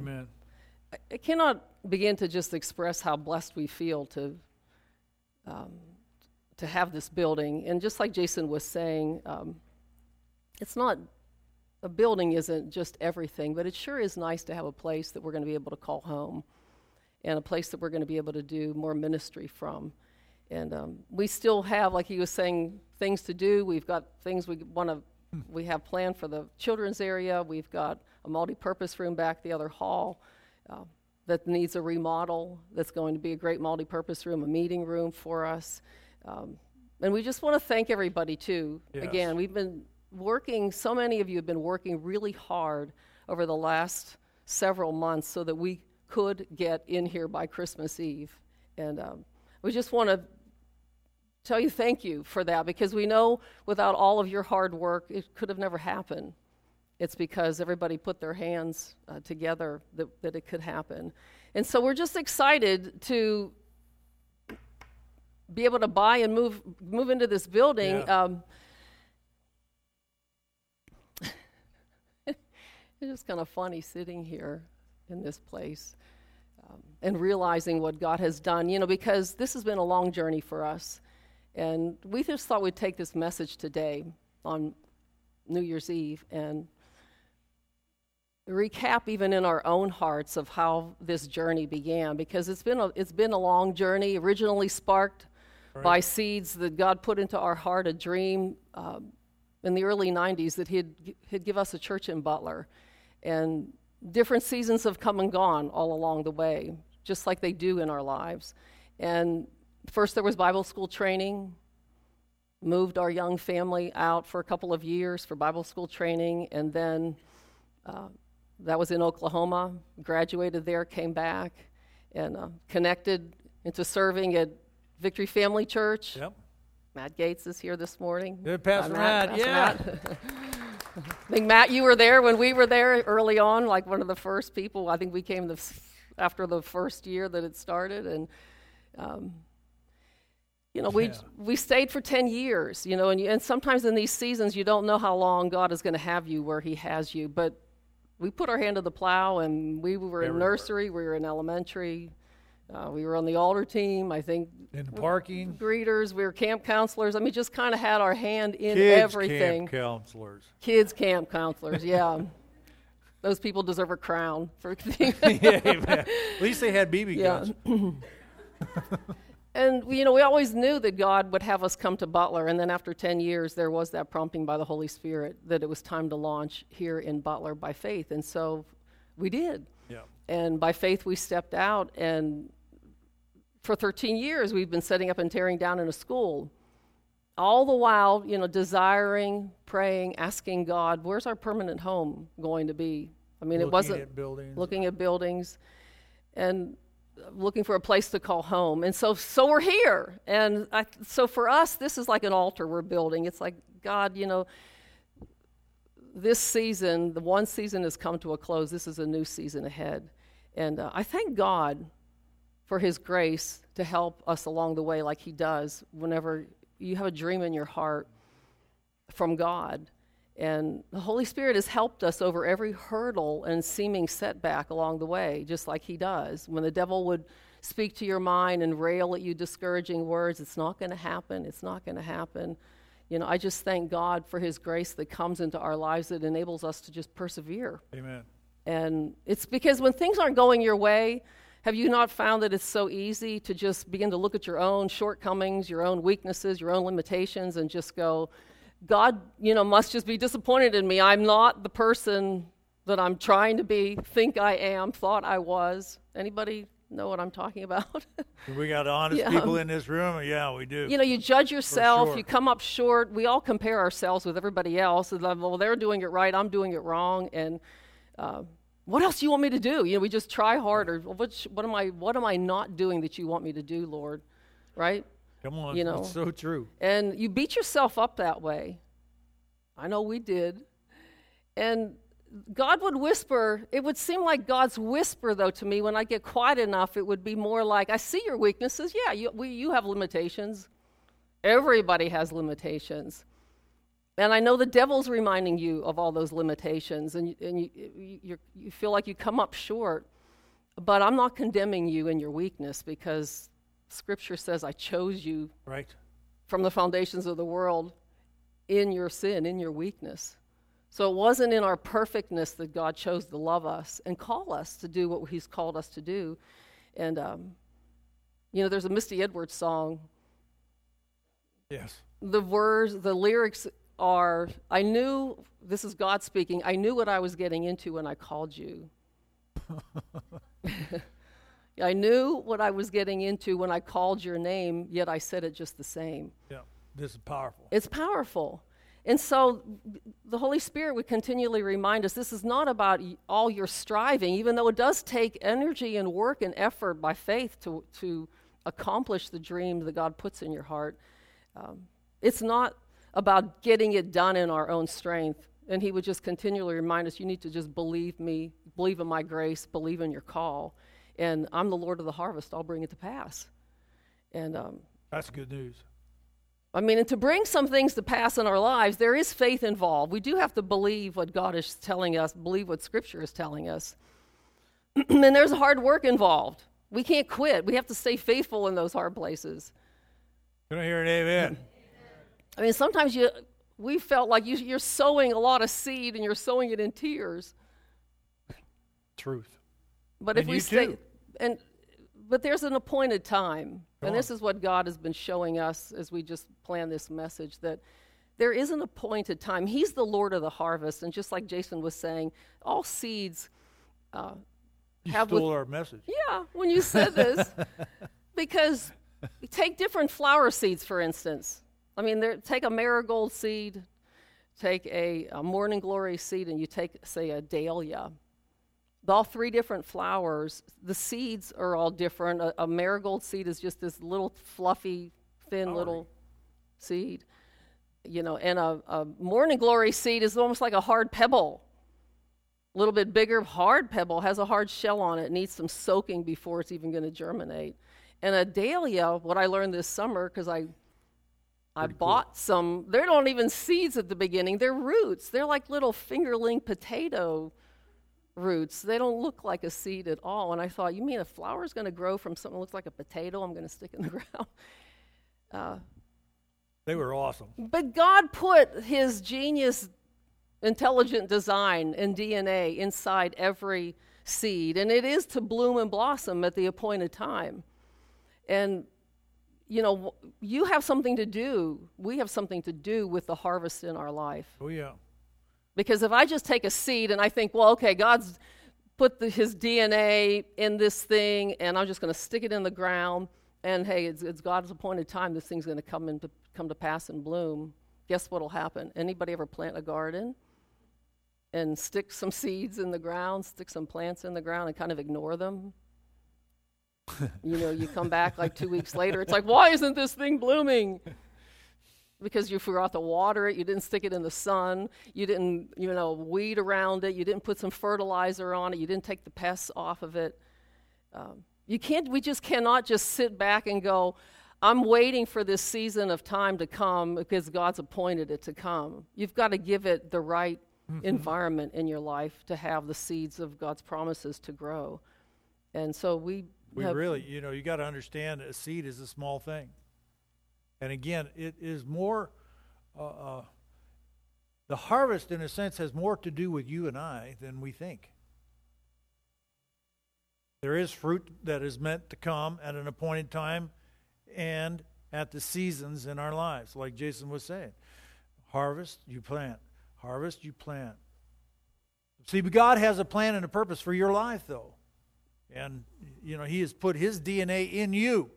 Amen. I cannot begin to just express how blessed we feel to have this building. And just like Jason was saying, it's not, a building isn't just everything, but it sure is nice to have a place that we're going to be able to call home and a place that we're going to be able to do more ministry from. And we still have, like he was saying, things to do. We've got things we have planned for the children's area. We've got a multi-purpose room back the other hall that needs a remodel. That's going to be a great multi-purpose room, a meeting room for us. And we just want to thank everybody, too. Yes. Again, we've been working, so many of you have been working really hard over the last several months so that we could get in here by Christmas Eve. And we just want to tell you thank you for that, because we know without all of your hard work, it could have never happened. It's because everybody put their hands together that it could happen. And so we're just excited to be able to buy and move into this building. Yeah. It's just kind of funny sitting here in this place and realizing what God has done, because this has been a long journey for us. And we just thought we'd take this message today on New Year's Eve and recap even in our own hearts of how this journey began, because it's been a long journey, originally sparked by seeds that God put into our heart, a dream in the early 90s that he'd give us a church in Butler. And different seasons have come and gone all along the way, just like they do in our lives. And first there was Bible school training, moved our young family out for a couple of years for Bible school training, and then that was in Oklahoma, graduated there, came back, and connected into serving at Victory Family Church. Yep. Matt Gates is here this morning. Good, Pastor Matt. Pastor Yeah. Matt. I think, Matt, you were there when we were there early on, like one of the first people. I think we came after the first year that it started. And, we stayed for 10 years, and sometimes in these seasons you don't know how long God is going to have you where he has you. But we put our hand to the plow, and we were in nursery, we were in elementary, we were on the altar team, I think. In the parking. Greeters, we were camp counselors. I mean, just kind of had our hand in Kids everything. Camp counselors. Kids camp counselors, yeah. Those people deserve a crown. Yeah, amen. At least they had BB guns. And, we always knew that God would have us come to Butler. And then after 10 years, there was that prompting by the Holy Spirit that it was time to launch here in Butler by faith. And so we did. Yeah. And by faith, we stepped out. And for 13 years, we've been setting up and tearing down in a school. All the while, desiring, praying, asking God, where's our permanent home going to be? I mean, it wasn't looking at buildings and looking for a place to call home. And so we're here. And so for us, this is like an altar we're building. It's like, God, this season, the one season has come to a close. This is a new season ahead. And I thank God for his grace to help us along the way like he does whenever you have a dream in your heart from God. And the Holy Spirit has helped us over every hurdle and seeming setback along the way, just like he does. When the devil would speak to your mind and rail at you discouraging words, it's not going to happen, it's not going to happen. I just thank God for his grace that comes into our lives that enables us to just persevere. Amen. And it's because when things aren't going your way, have you not found that it's so easy to just begin to look at your own shortcomings, your own weaknesses, your own limitations, and just go, God, must just be disappointed in me. I'm not the person that I'm trying to be, think I am, thought I was. Anybody know what I'm talking about? We got honest people in this room? Yeah, we do. You judge yourself, sure. You come up short. We all compare ourselves with everybody else. And well, they're doing it right, I'm doing it wrong. And what else do you want me to do? We just try harder. What am I not doing that you want me to do, Lord? Right? Come on, it's so true. And you beat yourself up that way. I know we did. And God would whisper. It would seem like God's whisper, though, to me, when I get quiet enough, it would be more like, I see your weaknesses. Yeah, you have limitations. Everybody has limitations. And I know the devil's reminding you of all those limitations, and you feel like you come up short. But I'm not condemning you in your weakness, because Scripture says I chose you from the foundations of the world in your sin, in your weakness. So it wasn't in our perfectness that God chose to love us and call us to do what he's called us to do. And, there's a Misty Edwards song. Yes. The lyrics are, I knew, this is God speaking, I knew what I was getting into when I called you. I knew what I was getting into when I called your name, yet I said it just the same. Yeah, this is powerful. It's powerful. And so the Holy Spirit would continually remind us this is not about all your striving, even though it does take energy and work and effort by faith to accomplish the dream that God puts in your heart. It's not about getting it done in our own strength. And he would just continually remind us, you need to just believe me, believe in my grace, believe in your call. And I'm the Lord of the harvest. I'll bring it to pass. And that's good news. And to bring some things to pass in our lives, there is faith involved. We do have to believe what God is telling us, believe what Scripture is telling us. And there's hard work involved. We can't quit. We have to stay faithful in those hard places. Can I hear an amen? Sometimes we felt like you're sowing a lot of seed and you're sowing it in tears. Truth. But if we stay, but there's an appointed time. And this is what God has been showing us as we just plan this message, that there is an appointed time. He's the Lord of the harvest. And just like Jason was saying, all seeds you stole our message. Yeah, when you said this. Because take different flower seeds, for instance. Take a marigold seed, take a morning glory seed, and you take, say, a dahlia. All three different flowers, the seeds are all different. A marigold seed is just this little fluffy, thin little seed. And a morning glory seed is almost like a hard pebble. A little bit bigger, hard pebble, has a hard shell on it. It needs some soaking before it's even going to germinate. And a dahlia, what I learned this summer, because I bought some, they don't even seeds at the beginning. They're roots. They're like little fingerling potato roots. They don't look like a seed at all. And I thought, you mean a flower is going to grow from something that looks like a potato I'm going to stick in the ground? They were awesome. But God put his genius, intelligent design and DNA inside every seed. And it is to bloom and blossom at the appointed time. And you have something to do. We have something to do with the harvest in our life. Oh, yeah. Because if I just take a seed and I think, well, okay, God's put his DNA in this thing, and I'm just going to stick it in the ground, and hey, it's God's appointed time. This thing's going to come to pass and bloom. Guess what'll happen? Anybody ever plant a garden and stick some seeds in the ground, stick some plants in the ground, and kind of ignore them? You come back like 2 weeks later. It's like, why isn't this thing blooming? Because you forgot to water it. You didn't stick it in the sun. You didn't, weed around it. You didn't put some fertilizer on it. You didn't take the pests off of it. We just cannot just sit back and go, I'm waiting for this season of time to come because God's appointed it to come. You've got to give it the right environment in your life to have the seeds of God's promises to grow. And so we really, you got to understand a seed is a small thing. And again, it is more, the harvest in a sense has more to do with you and I than we think. There is fruit that is meant to come at an appointed time and at the seasons in our lives, like Jason was saying. Harvest, you plant. Harvest, you plant. See, but God has a plan and a purpose for your life, though. And, he has put his DNA in you.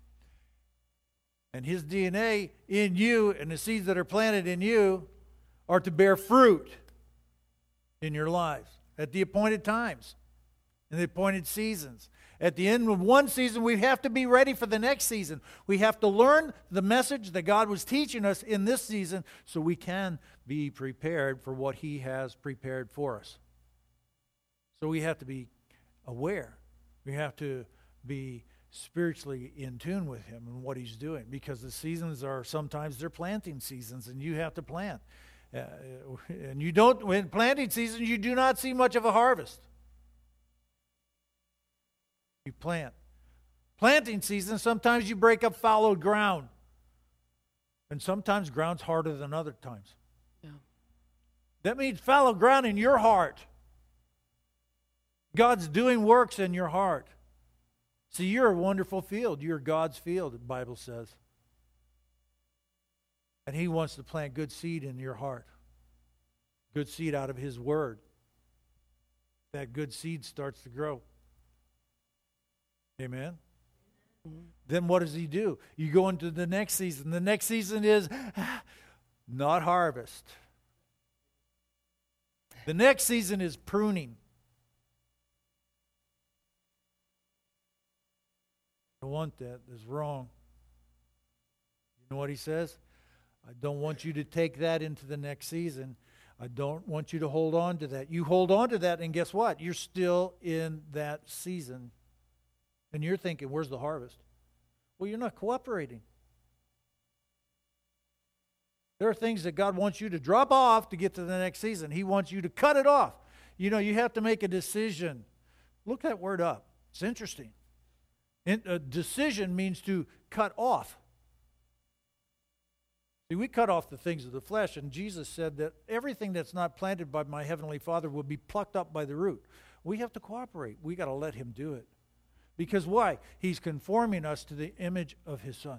And his DNA in you and the seeds that are planted in you are to bear fruit in your lives at the appointed times, in the appointed seasons. At the end of one season, we have to be ready for the next season. We have to learn the message that God was teaching us in this season so we can be prepared for what he has prepared for us. So we have to be aware. We have to be spiritually in tune with him and what he's doing, because the seasons are sometimes they're planting seasons and you have to plant. And you don't, when planting season, you do not see much of a harvest. You plant. Planting season, sometimes you break up fallow ground. And sometimes ground's harder than other times. Yeah. That means fallow ground in your heart. God's doing works in your heart. See, you're a wonderful field. You're God's field, the Bible says. And He wants to plant good seed in your heart. Good seed out of His Word. That good seed starts to grow. Amen? Mm-hmm. Then what does He do? You go into the next season. The next season is not harvest. The next season is pruning. I want that. That's wrong. You know what He says? I don't want you to take that into the next season. I don't want you to hold on to that. You hold on to that, and guess what? You're still in that season. And you're thinking, where's the harvest? Well, you're not cooperating. There are things that God wants you to drop off to get to the next season. He wants you to cut it off. You know, you have to make a decision. Look that word up. It's interesting. A decision means to cut off. See, we cut off the things of the flesh, and Jesus said that everything that's not planted by my Heavenly Father will be plucked up by the root. We have to cooperate. We got to let Him do it. Because why? He's conforming us to the image of His Son.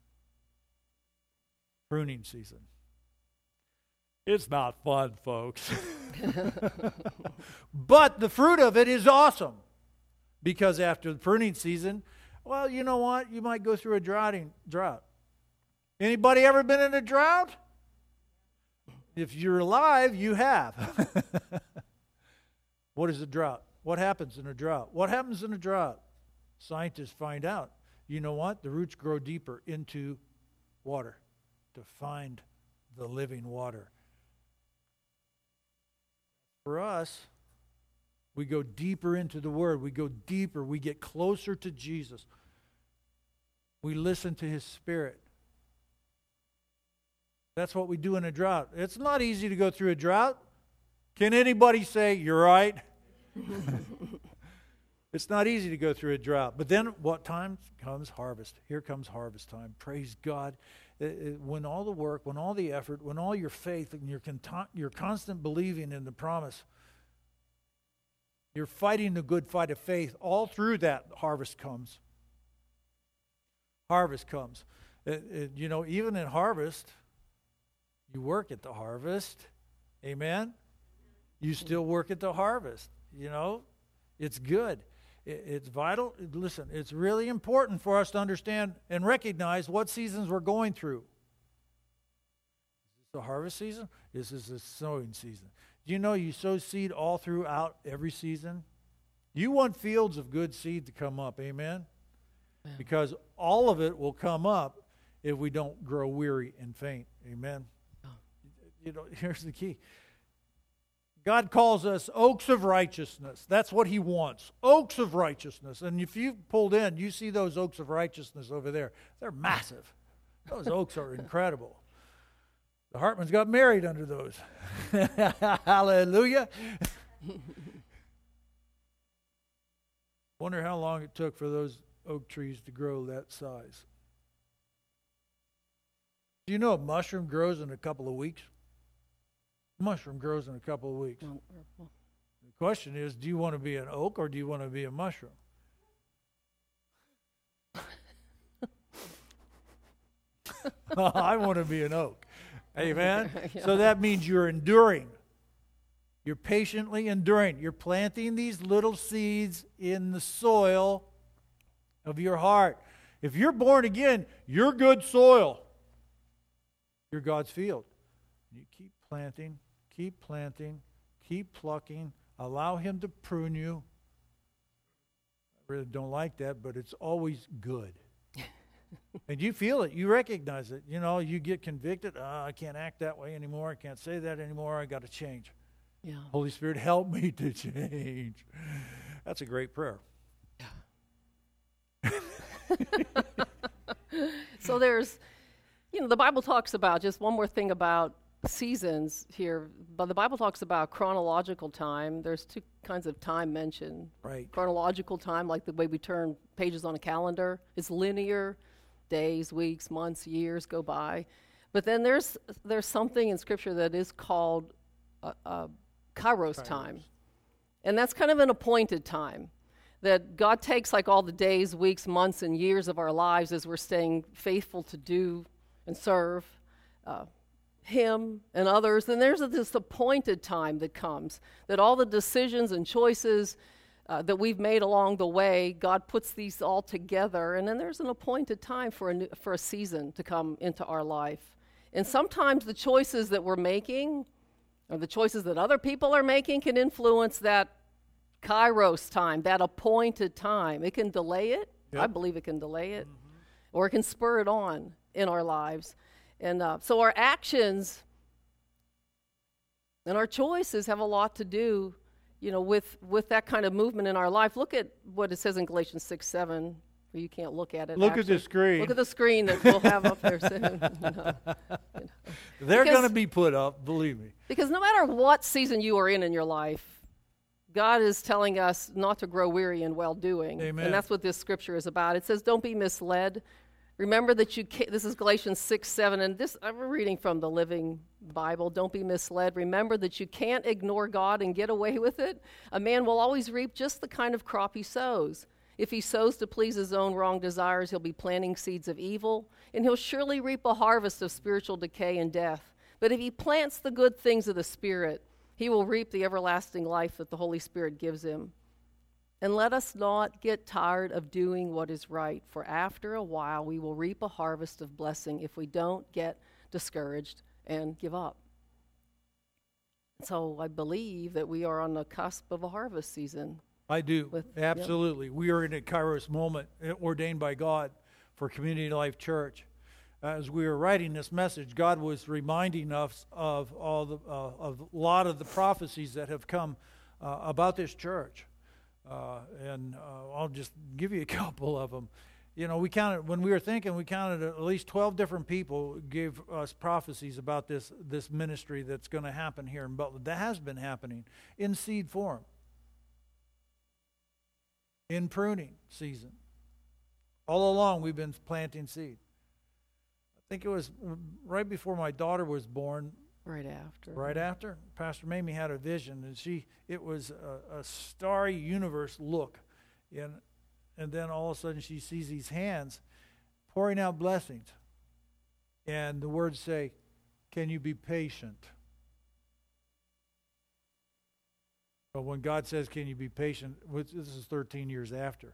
Pruning season. It's not fun, folks. But the fruit of it is awesome. Because after the pruning season, well, you know what? You might go through a drought. Anybody ever been in a drought? If you're alive, you have. What is a drought? What happens in a drought? What happens in a drought? Scientists find out. You know what? The roots grow deeper into water to find the living water. For us, we go deeper into the Word. We go deeper. We get closer to Jesus. We listen to His Spirit. That's what we do in a drought. It's not easy to go through a drought. Can anybody say, you're right? It's not easy to go through a drought. But then what time comes? Harvest. Here comes harvest time. Praise God. When all the work, when all the effort, when all your faith and your constant believing in the promise, you're fighting the good fight of faith, all through that harvest comes. Harvest comes. You know, even in harvest, you work at the harvest. Amen? You still work at the harvest. You know, it's good. It's vital. Listen, it's really important for us to understand and recognize what seasons we're going through. Is this the harvest season? This is the sowing season. Do you know you sow seed all throughout every season? You want fields of good seed to come up. Amen? Yeah. Because all of it will come up if we don't grow weary and faint. Amen? Oh. You know, here's the key. God calls us oaks of righteousness. That's what He wants. Oaks of righteousness. And if you pulled in, you see those oaks of righteousness over there. They're massive. Those oaks are incredible. The Hartmans got married under those. Hallelujah. Wonder how long it took for those oak trees to grow that size. Do you know a mushroom grows in a couple of weeks? Mushroom grows in a couple of weeks. The question is, do you want to be an oak or do you want to be a mushroom? I want to be an oak. Amen? Yeah. So that means you're enduring. You're patiently enduring. You're planting these little seeds in the soil of your heart. If you're born again, you're good soil. You're God's field. You keep planting. Keep planting, keep plucking, allow Him to prune you. I really don't like that, but it's always good. And you feel it, you recognize it. You know, you get convicted, I can't act that way anymore, I can't say that anymore, I got to change. Yeah. Holy Spirit, help me to change. That's a great prayer. Yeah. So there's, you know, the Bible talks about, just one more thing about seasons here, but the Bible talks about chronological time. There's two kinds of time mentioned. Right. Chronological time, like the way we turn pages on a calendar, is linear. Days, weeks, months, years go by. But then there's something in Scripture that is called Kairos time. And that's kind of an appointed time. That God takes like all the days, weeks, months, and years of our lives as we're staying faithful to do and serve Him and others. And there's this appointed time that comes, that all the decisions and choices that we've made along the way, God puts these all together, and then there's an appointed time for a season to come into our life. And sometimes the choices that we're making, or the choices that other people are making, can influence that Kairos time, that appointed time. It can delay it. Yep. I believe it can delay it, or it can spur it on in our lives. And so our actions and our choices have a lot to do, with that kind of movement in our life. Look at what it says in Galatians 6:7. You can't look at it. Look at the screen. Look at the screen that we'll have up there soon. They're going to be put up, believe me. Because no matter what season you are in your life, God is telling us not to grow weary in well-doing. Amen. And that's what this scripture is about. It says, don't be misled. Remember that this is Galatians 6:7, and this I'm reading from the Living Bible. Don't be misled. Remember that you can't ignore God and get away with it. A man will always reap just the kind of crop he sows. If he sows to please his own wrong desires, he'll be planting seeds of evil, and he'll surely reap a harvest of spiritual decay and death. But if he plants the good things of the Spirit, he will reap the everlasting life that the Holy Spirit gives him. And let us not get tired of doing what is right, for after a while we will reap a harvest of blessing if we don't get discouraged and give up. So I believe that we are on the cusp of a harvest season. I do. Absolutely. Yeah. We are in a Kairos moment ordained by God for Community Life Church. As we were writing this message, God was reminding us of of a lot of the prophecies that have come about this church. And I'll just give you a couple of them. We counted, when we were thinking, we counted at least 12 different people gave us prophecies about this ministry that's going to happen here in Butler. That has been happening in seed form, in pruning season. All along we've been planting seed. I think it was right before my daughter was born. Right after, Pastor Mamie had a vision, and it was a starry universe look, and then all of a sudden she sees these hands pouring out blessings, and the words say, "Can you be patient?" But when God says, "Can you be patient?" This is 13 years after.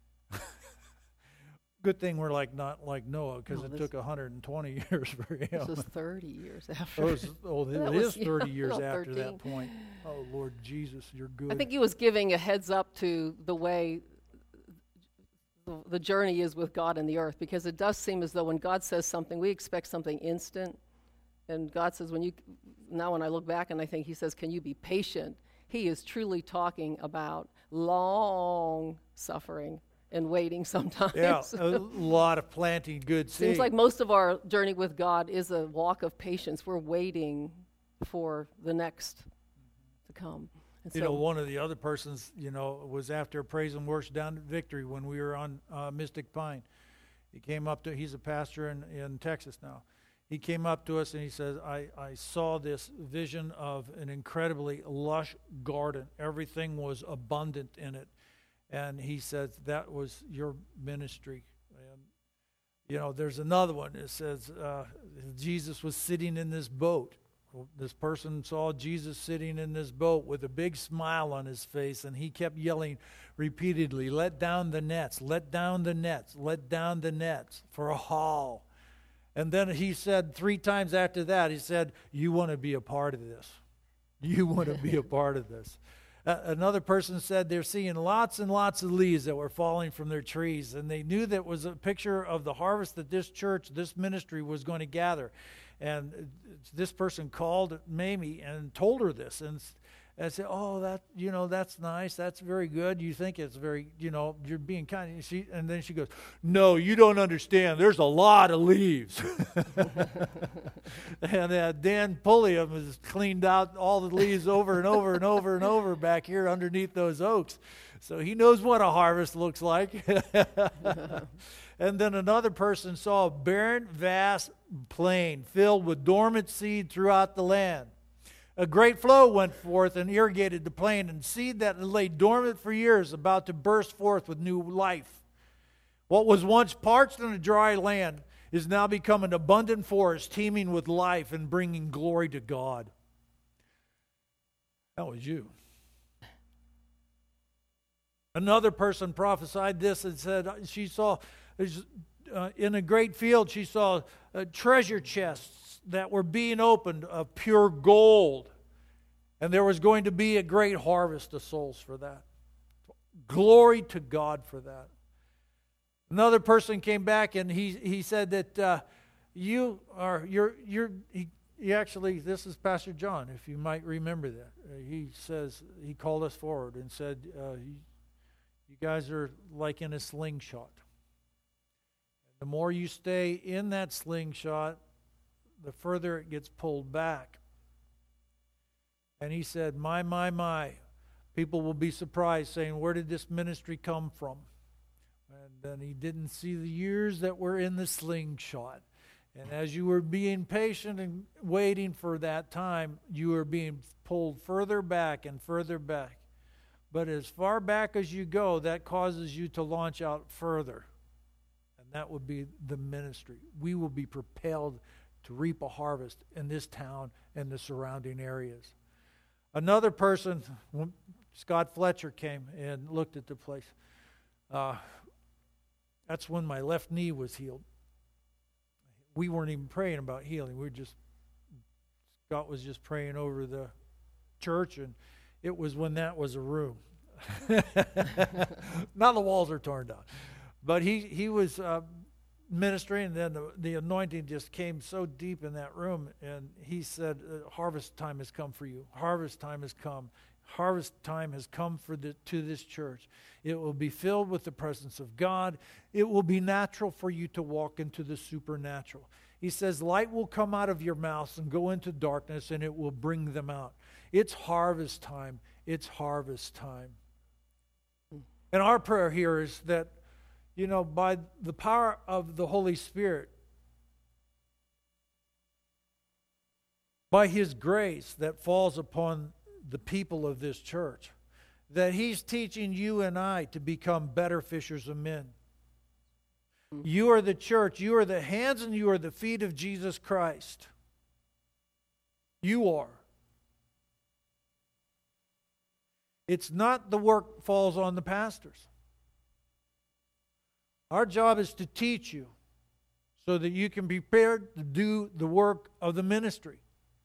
Good thing we're not like Noah, because it took 120 years for him. This was 30 years after. It is 30 years after 13. That point. Oh, Lord Jesus, you're good. I think he was giving a heads up to the way the journey is with God and the earth, because it does seem as though when God says something, we expect something instant. And God says, when I look back and I think he says, "Can you be patient?" He is truly talking about long suffering and waiting sometimes. Yeah, a lot of planting good seed. Seems like most of our journey with God is a walk of patience. We're waiting for the next to come. And one of the other persons, was after praise and worship down at Victory when we were on Mystic Pine. He came up he's a pastor in Texas now. He came up to us and he says, I saw this vision of an incredibly lush garden. Everything was abundant in it. And he says, that was your ministry. And, there's another one. It says, Jesus was sitting in this boat. Well, this person saw Jesus sitting in this boat with a big smile on his face, and he kept yelling repeatedly, "Let down the nets, let down the nets, let down the nets for a haul." And then he said 3 times after that, he said, "You want to be a part of this. You want to be a part of this." Another person said they're seeing lots and lots of leaves that were falling from their trees, and they knew that was a picture of the harvest that this church, this ministry was going to gather. And this person called Mamie and told her this, and And say, oh, that's nice. That's very good. You think it's very, you're being kind. And then she goes, no, you don't understand. There's a lot of leaves. And Dan Pulliam has cleaned out all the leaves over and over and over and over back here underneath those oaks. So he knows what a harvest looks like. And then another person saw a barren, vast plain filled with dormant seed throughout the land. A great flow went forth and irrigated the plain, and seed that lay dormant for years about to burst forth with new life. What was once parched in a dry land is now become an abundant forest, teeming with life and bringing glory to God. That was you. Another person prophesied this and said she saw, in a great field, she saw treasure chests that were being opened of pure gold. And there was going to be a great harvest of souls for that. Glory to God for that. Another person came back and he said that actually, this is Pastor John, if you might remember that. He called us forward and said, you guys are like in a slingshot. The more you stay in that slingshot, the further it gets pulled back. And he said, my, people will be surprised saying, where did this ministry come from? And then he didn't see the years that were in the slingshot. And as you were being patient and waiting for that time, you were being pulled further back and further back. But as far back as you go, that causes you to launch out further. And that would be the ministry. We will be propelled to reap a harvest in this town and the surrounding areas. Another person, Scott Fletcher, came and looked at the place. That's when my left knee was healed. We weren't even praying about healing. Scott was just praying over the church, and it was when that was a room. Now the walls are torn down. But he was ministering, and then the anointing just came so deep in that room, and he said, harvest time has come for you. Harvest time has come. Harvest time has come to this church. It will be filled with the presence of God. It will be natural for you to walk into the supernatural. He says, light will come out of your mouth and go into darkness, and it will bring them out. It's harvest time. It's harvest time. And our prayer here is that, by the power of the Holy Spirit, by His grace that falls upon the people of this church, that He's teaching you and I to become better fishers of men. You are the church. You are the hands and you are the feet of Jesus Christ. You are. It's not the work falls on the pastors. Our job is to teach you so that you can be prepared to do the work of the ministry.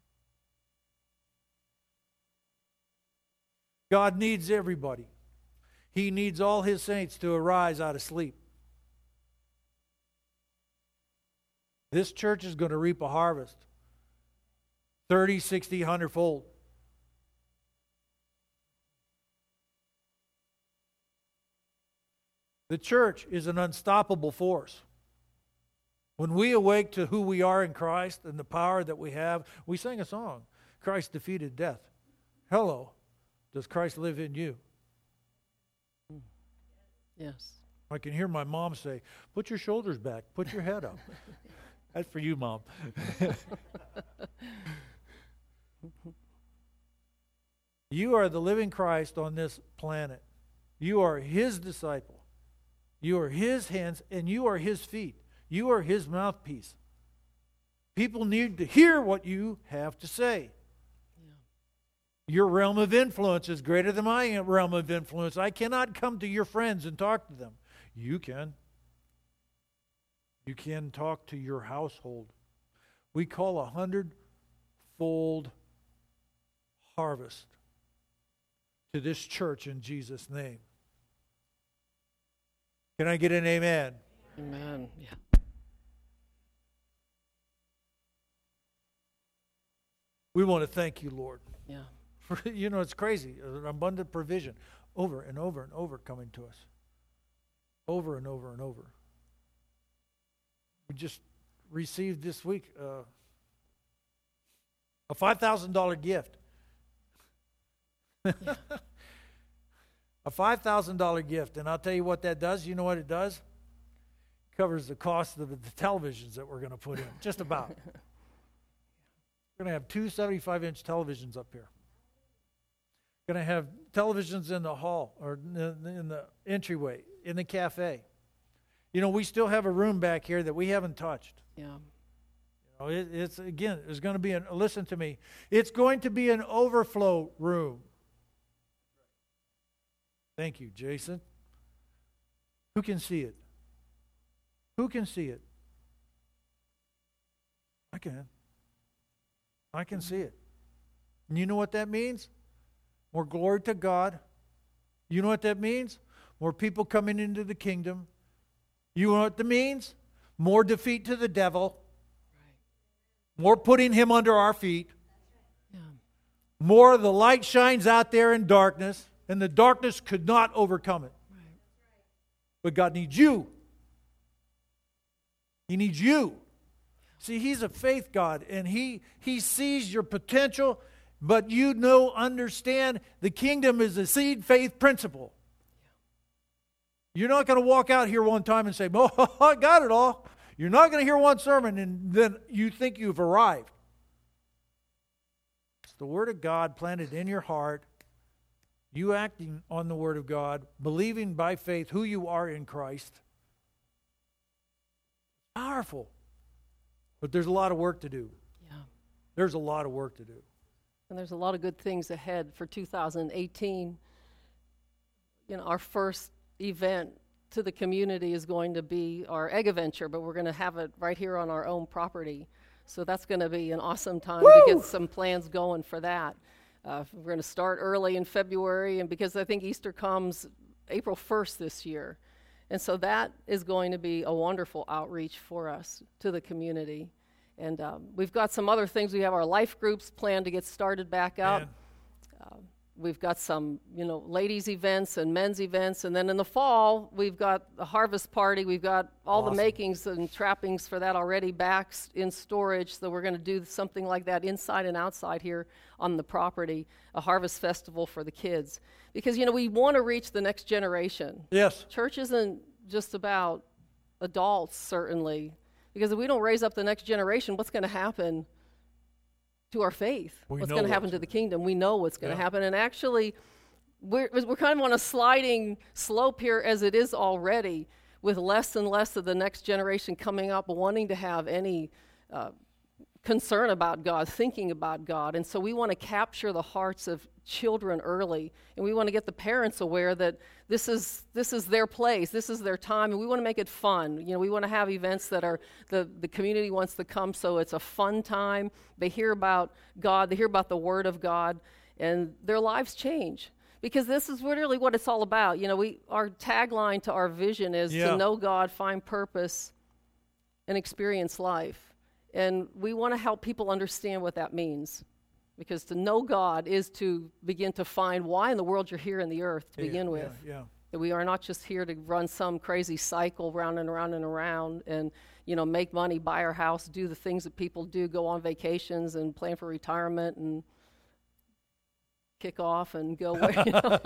God needs everybody. He needs all His saints to arise out of sleep. This church is going to reap a harvest. 30, 60, 100-fold. The church is an unstoppable force. When we awake to who we are in Christ and the power that we have, we sing a song, Christ defeated death. Hello, does Christ live in you? Yes. I can hear my mom say, put your shoulders back, put your head up. That's for you, Mom. You are the living Christ on this planet. You are His disciple. You are His hands and you are His feet. You are His mouthpiece. People need to hear what you have to say. Yeah. Your realm of influence is greater than my realm of influence. I cannot come to your friends and talk to them. You can. You can talk to your household. We call 100-fold harvest to this church in Jesus' name. Can I get an amen? Amen. Yeah. We want to thank you, Lord. Yeah. You know, it's crazy. An abundant provision over and over and over coming to us. Over and over and over. We just received this week a $5,000 gift. Yeah. A $5,000 gift. And I'll tell you what that does. You know what it does? It covers the cost of the televisions that we're going to put in. Just about. We're going to have two 75-inch televisions up here. Going to have televisions in the hall or in the entryway, in the cafe. You know, we still have a room back here that we haven't touched. Yeah. You know, it's again, there's going to be listen to me. It's going to be an overflow room. Thank you, Jason. Who can see it? Who can see it? I can. I can see it. And you know what that means? More glory to God. You know what that means? More people coming into the kingdom. You know what that means? More defeat to the devil. Right. More putting him under our feet. Yeah. More the light shines out there in darkness, and the darkness could not overcome it. Right. But God needs you. He needs you. See, He's a faith God, and He sees your potential, but you understand the kingdom is a seed faith principle. You're not going to walk out here one time and say, "Oh, I got it all." You're not going to hear one sermon and then you think you've arrived. It's the Word of God planted in your heart, you acting on the Word of God, believing by faith who you are in Christ. Powerful. But there's a lot of work to do. Yeah. There's a lot of work to do. And there's a lot of good things ahead for 2018. You know, our first event to the community is going to be our egg adventure, but we're going to have it right here on our own property. So that's going to be an awesome time to get some plans going for that. We're going to start early in February, and because I think Easter comes April 1st this year. And so that is going to be a wonderful outreach for us to the community. And we've got some other things. We have our life groups planned to get started back up. We've got some, ladies' events and men's events. And then in the fall, we've got a harvest party. We've got all the makings and trappings for that already back in storage. So we're going to do something like that inside and outside here on the property, a harvest festival for the kids. Because, we want to reach the next generation. Yes. Church isn't just about adults, certainly. Because if we don't raise up the next generation, what's going to happen to our faith? What's going to happen to the kingdom? We know what's going to happen. And actually, we're kind of on a sliding slope here as it is already, with less and less of the next generation coming up wanting to have any concern about God, thinking about God. And so we want to capture the hearts of children early, and we want to get the parents aware that this is their place, this is their time, and we want to make it fun. We want to have events that are the community wants to come, so it's a fun time. They hear about God, they hear about the Word of God, and their lives change. Because this is really what it's all about. Our tagline to our vision is to know God, find purpose, and experience life. And we want to help people understand what that means. Because to know God is to begin to find why in the world you're here in the earth to begin with. That we are not just here to run some crazy cycle round and around and around and, make money, buy our house, do the things that people do, go on vacations and plan for retirement and kick off and go where,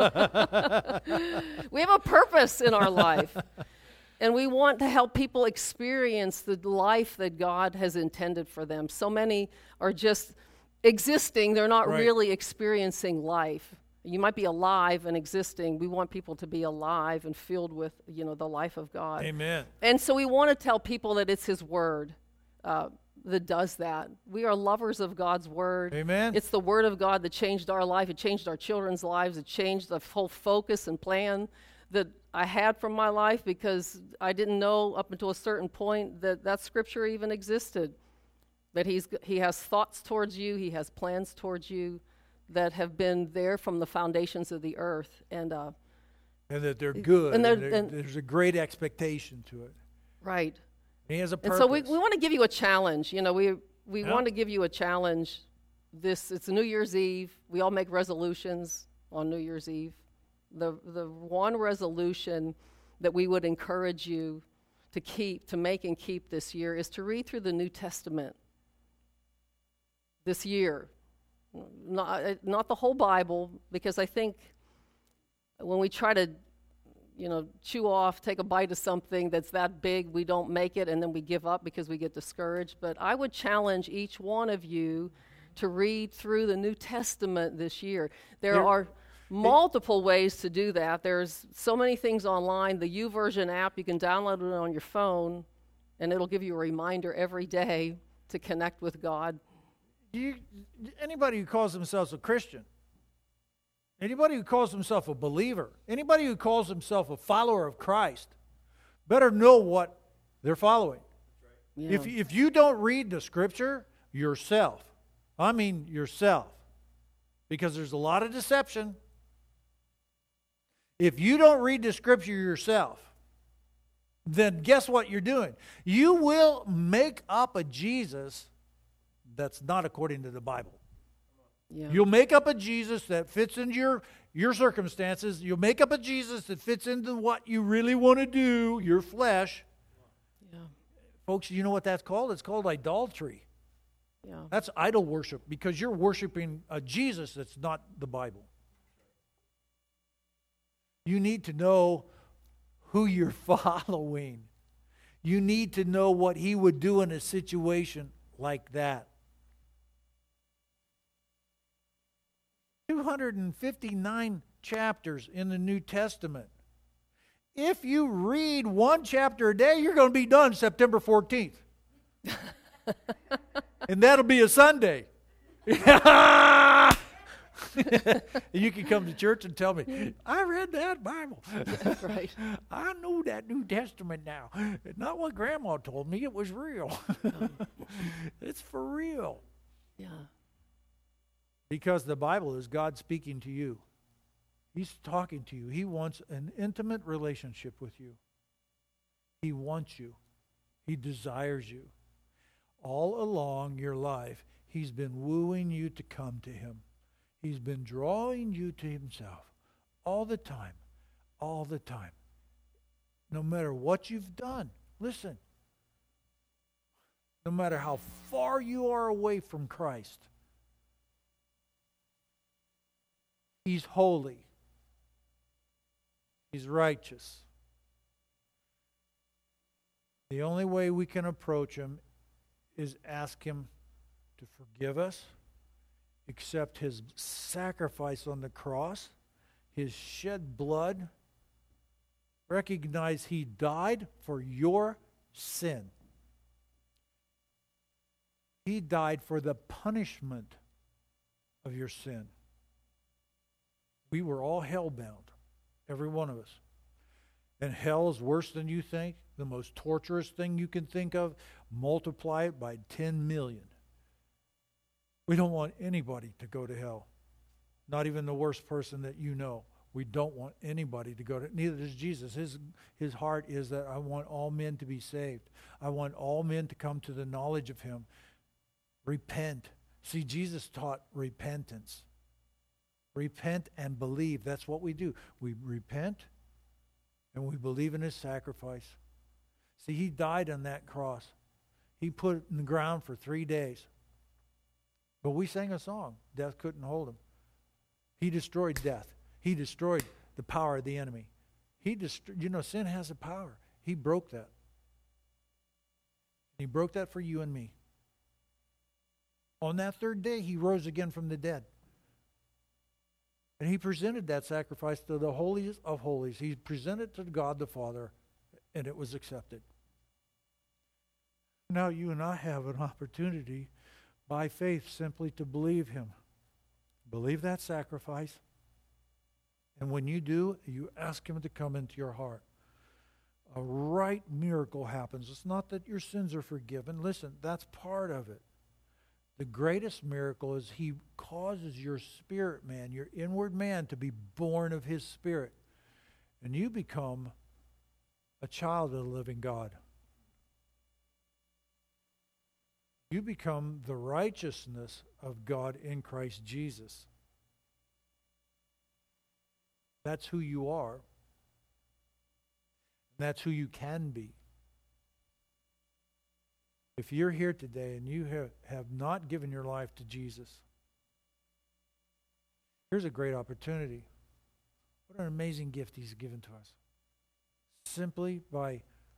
We have a purpose in our life. And we want to help people experience the life that God has intended for them. So many are just existing. They're not really experiencing life. You might be alive and existing. We want people to be alive and filled with, the life of God. Amen. And so we want to tell people that it's His Word that does that. We are lovers of God's Word. Amen. It's the Word of God that changed our life. It changed our children's lives. It changed the whole focus and plan that I had from my life, because I didn't know up until a certain point that Scripture even existed. That He has thoughts towards you, He has plans towards you that have been there from the foundations of the earth. And that they're good, and there's a great expectation to it. Right. He has a purpose. And so we want to give you a challenge. We want to give you a challenge it's New Year's Eve. We all make resolutions on New Year's Eve. The one resolution that we would encourage you to make and keep this year is to read through the New Testament this year. Not the whole Bible, because I think when we try to, chew off, take a bite of something that's that big, we don't make it, and then we give up because we get discouraged. But I would challenge each one of you to read through the New Testament this year. There are multiple ways to do that. There's so many things online. The YouVersion app, you can download it on your phone, and it'll give you a reminder every day to connect with God. Anybody who calls themselves a Christian, anybody who calls himself a believer, anybody who calls himself a follower of Christ, better know what they're following. Yeah. If you don't read the Scripture yourself, because there's a lot of deception. If you don't read the Scripture yourself, then guess what you're doing? You will make up a Jesus that's not according to the Bible. Yeah. You'll make up a Jesus that fits into your circumstances. You'll make up a Jesus that fits into what you really want to do, your flesh. Yeah. Folks, you know what that's called? It's called idolatry. Yeah. That's idol worship, because you're worshiping a Jesus that's not the Bible. You need to know who you're following. You need to know what he would do in a situation like that. 259 chapters in the New Testament. If you read one chapter a day, you're going to be done September 14th. And that'll be a Sunday. You can come to church and tell me, I read that Bible. That's right. I know that New Testament now. It's not what Grandma told me. It was real. It's for real. Yeah. Because the Bible is God speaking to you. He's talking to you. He wants an intimate relationship with you. He wants you. He desires you. All along your life, he's been wooing you to come to him. He's been drawing you to himself all the time. All the time. No matter what you've done. Listen. No matter how far you are away from Christ. He's holy. He's righteous. The only way we can approach him is ask him to forgive us, accept his sacrifice on the cross, his shed blood, recognize he died for your sin. He died for the punishment of your sin. We were all hell-bound, every one of us. And hell is worse than you think, the most torturous thing you can think of. Multiply it by 10 million. We don't want anybody to go to hell. Not even the worst person that you know. We don't want anybody to go to, neither does Jesus. His heart is that I want all men to be saved. I want all men to come to the knowledge of him. Repent. See, Jesus taught repentance. Repent and believe. That's what we do. We repent and we believe in his sacrifice. See, he died on that cross. He put it in the ground for 3 days. But we sang a song. Death couldn't hold him. He destroyed death. He destroyed the power of the enemy. Sin has a power. He broke that. He broke that for you and me. On that third day, he rose again from the dead. And he presented that sacrifice to the holiest of holies. He presented it to God the Father, and it was accepted. Now you and I have an opportunity by faith simply to believe him. Believe that sacrifice. And when you do, you ask him to come into your heart. A right miracle happens. It's not that your sins are forgiven. Listen, that's part of it. The greatest miracle is he causes your spirit man, your inward man, to be born of his spirit. And you become a child of the living God. You become the righteousness of God in Christ Jesus. That's who you are. That's who you can be. If you're here today and you have not given your life to Jesus, here's a great opportunity. What an amazing gift He's given to us. Simply by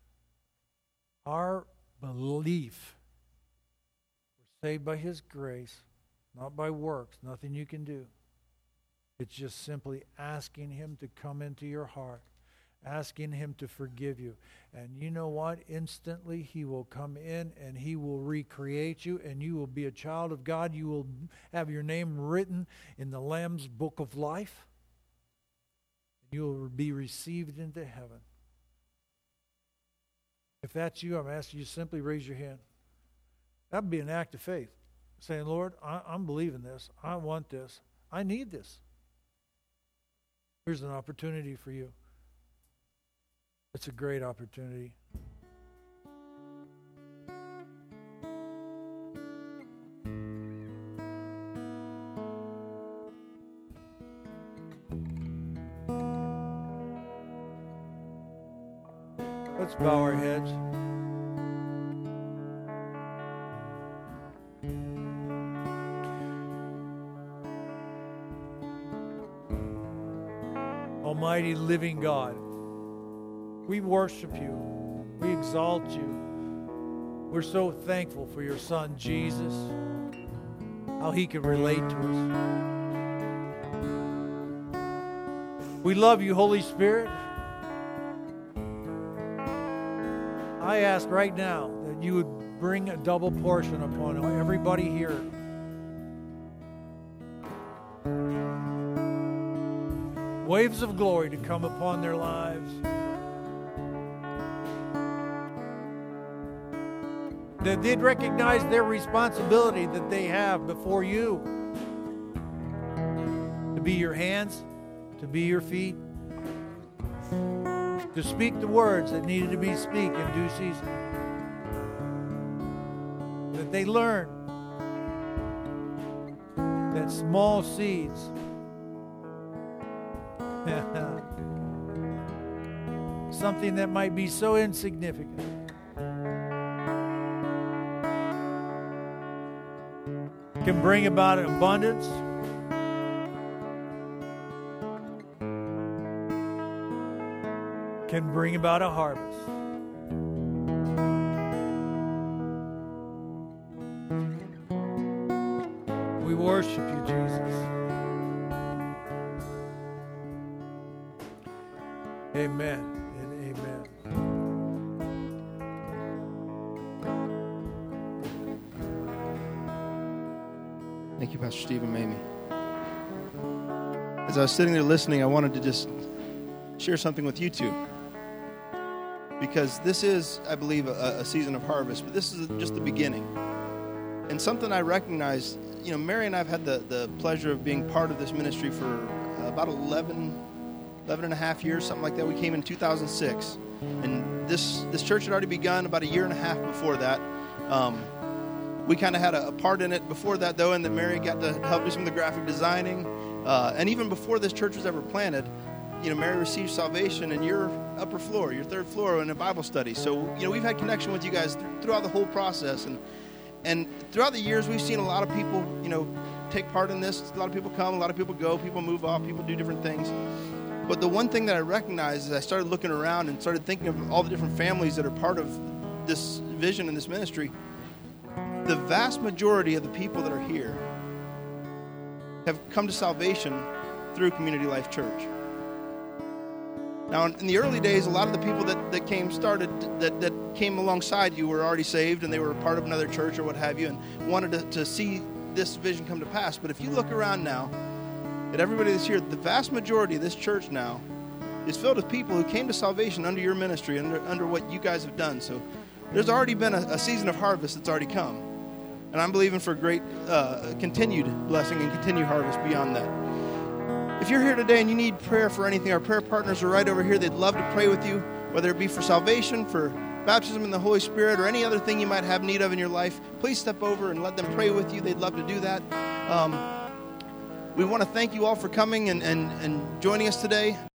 our belief, we're saved by His grace, not by works, nothing you can do. It's just simply asking Him to come into your heart, asking Him to forgive you. And you know what? Instantly He will come in and He will recreate you, and you will be a child of God. You will have your name written in the Lamb's book of life. You will be received into heaven. If that's you, I'm asking you to simply raise your hand. That would be an act of faith. Saying, Lord, I'm believing this. I want this. I need this. Here's an opportunity for you. It's a great opportunity. Let's bow our heads. Almighty living God, we worship you. We exalt you. We're so thankful for your Son, Jesus, how He can relate to us. We love you, Holy Spirit. I ask right now that you would bring a double portion upon everybody here. Waves of glory to come upon their lives. That they'd recognize their responsibility that they have before you. To be your hands, to be your feet, to speak the words that needed to be spoken in due season. That they learn that small seeds something that might be so insignificant can bring about an abundance, can bring about a harvest. We worship you, Jesus. Amen and amen. Thank you, Pastor Steve and Mamie. As I was sitting there listening, I wanted to just share something with you two. Because this is, I believe, a season of harvest, but this is just the beginning. And something I recognize, Mary and I have had the pleasure of being part of this ministry for about 11 and a half years, something like that. We came in 2006. And this church had already begun about a year and a half before that. We kind of had a part in it before that, though, and that Mary got to help do some of the graphic designing. And even before this church was ever planted, Mary received salvation in your upper floor, your third floor, in a Bible study. So, we've had connection with you guys throughout the whole process. And throughout the years, we've seen a lot of people, take part in this. A lot of people come, a lot of people go, people move off, people do different things. But the one thing that I recognized as I started looking around and started thinking of all the different families that are part of this vision and this ministry, the vast majority of the people that are here have come to salvation through Community Life Church. Now, in the early days, a lot of the people that came alongside you were already saved, and they were a part of another church or what have you, and wanted to see this vision come to pass. But if you look around now at everybody that's here, the vast majority of this church now is filled with people who came to salvation under your ministry, under what you guys have done. So there's already been a season of harvest that's already come. And I'm believing for great continued blessing and continued harvest beyond that. If you're here today and you need prayer for anything, our prayer partners are right over here. They'd love to pray with you, whether it be for salvation, for baptism in the Holy Spirit, or any other thing you might have need of in your life, please step over and let them pray with you. They'd love to do that. We want to thank you all for coming and joining us today.